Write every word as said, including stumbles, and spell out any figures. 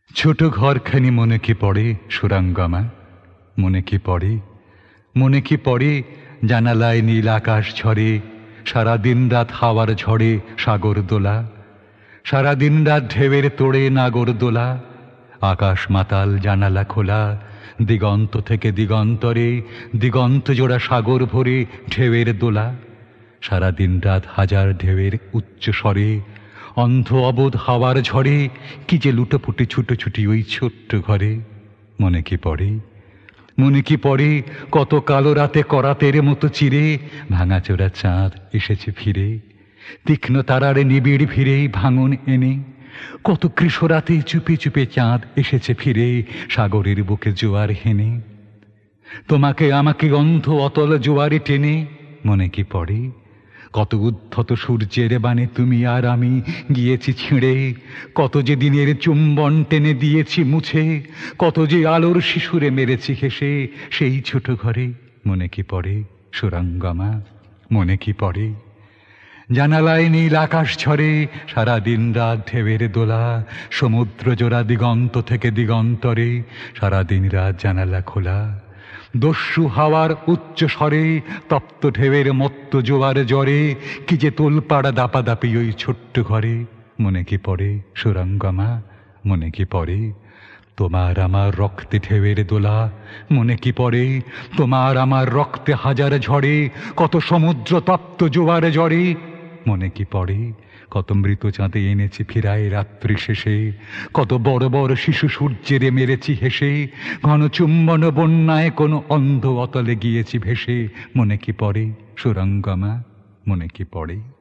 ছোট ঘরখানি মনে কি পড়ে সুরাঙ্গমা, মনে কি পড়ে, মনে কি পড়ে জানালায় নীল আকাশ ঝরে, সারাদিন রাত হাওয়ার ঝড়ে সাগর দোলা, সারাদিন রাত ঢেউয়ের তোড়ে নাগর দোলা, আকাশ মাতাল জানালা খোলা, দিগন্ত থেকে দিগন্তরে দিগন্ত জোড়া সাগর ভরে ঢেউয়ের দোলা, সারাদিন রাত হাজার ঢেউয়ের উচ্চ স্বরে, অন্ধ অবোধ হাওয়ার ঝড়ে কি যে লুটোপুটি ছুটোছুটি ওই ছোট্ট ঘরে। মনে কি পড়ে, মনে কি পড়ে কত কালো রাতে করাতের মতো চিরে ভাঙাচোরা চাঁদ এসেছে ফিরে, তীক্ষ্ণ তারার নিবিড় ভিড়ে ভাঙন এনে, কত কৃষ্ণরাতে চুপে চুপে চাঁদ এসেছে ফিরে সাগরের বুকে জোয়ার হেনে। তোমাকে আমাকে অন্ধ অতল জোয়ারে টেনে, মনে কি পড়ে কত উদ্ধত সূর্যের বাণে তুমি আর আমি গিয়েছি ছিঁড়ে, কত যে দিনের চুম্বন টেনে দিয়েছি মুছে, কত যে আলোর শিশুরে মেরেছি হেসে সেই ছোট ঘরে। মনে কি পড়ে সুরাঙ্গমা, মনে কি পড়ে জানালায় নীল আকাশ ঝরে, সারাদিন রাত ঢেউয়ের দোলা, সমুদ্র জোড়া দিগন্ত থেকে দিগন্তরে সারাদিন রাত জানালা খোলা, দস্যু হাওয়ার উচ্চ স্বরে তপ্ত ঢেউয়ের মত্ত জোয়ার জ্বরে কি যে তোলপাড়া দাপাদাপি ওই ছোট্ট ঘরে। মনে কি পড়ে সুরাঙ্গমা, মনে কি পড়ে তোমার আমার রক্তে ঢেউয়ের দোলা, মনে কি পড়ে তোমার আমার রক্তে হাজার ঝড়ে কত সমুদ্র তপ্ত জোয়ার জ্বরে। মনে কি পড়ে কত মৃত চাঁদে এনেছি ফিরায় রাত্রি শেষে, কত বড় বড় শিশু সূর্যেরে মেরেছি হেসে, ঘন চুম্বন বন্যায় কোনো অন্ধ অতলে গিয়েছি ভেসে। মনে কি পড়ে সুরাঙ্গমা, মনে কি পড়ে।